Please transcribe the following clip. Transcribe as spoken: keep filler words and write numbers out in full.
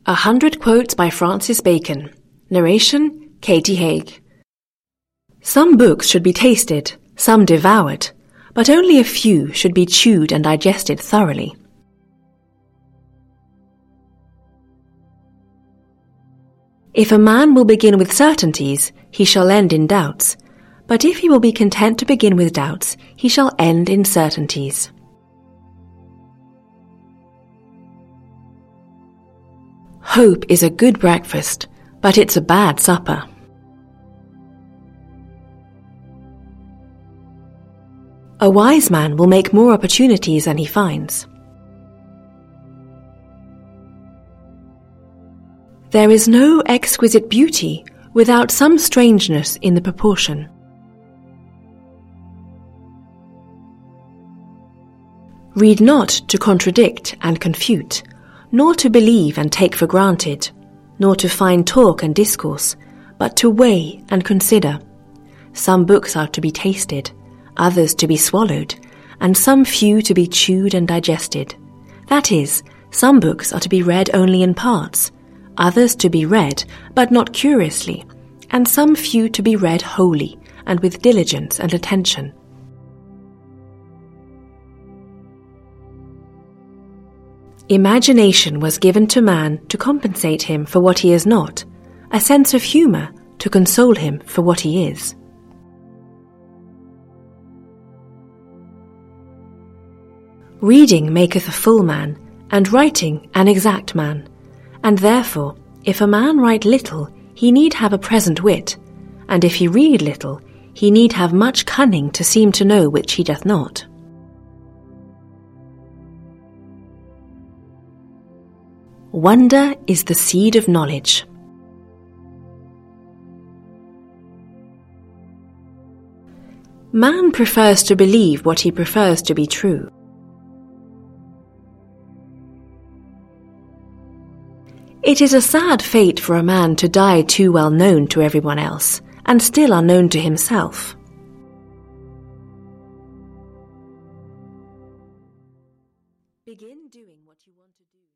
A Hundred Quotes by Francis Bacon. Narration, Katie Haig. Some books should be tasted, some devoured, but only a few should be chewed and digested thoroughly. If a man will begin with certainties, he shall end in doubts, but if he will be content to begin with doubts, he shall end in certainties. Hope is a good breakfast, but it's a bad supper. A wise man will make more opportunities than he finds. There is no exquisite beauty without some strangeness in the proportion. Read not to contradict and confute, nor to believe and take for granted, nor to find talk and discourse, but to weigh and consider. Some books are to be tasted, others to be swallowed, and some few to be chewed and digested. That is, some books are to be read only in parts, others to be read, but not curiously, and some few to be read wholly, and with diligence and attention. Imagination was given to man to compensate him for what he is not, a sense of humour to console him for what he is. Reading maketh a full man, and writing an exact man, and therefore, if a man write little, he need have a present wit, and if he read little, he need have much cunning to seem to know which he doth not. Wonder is the seed of knowledge. Man prefers to believe what he prefers to be true. It is a sad fate for a man to die too well known to everyone else, and still unknown to himself. Begin doing what you want to do.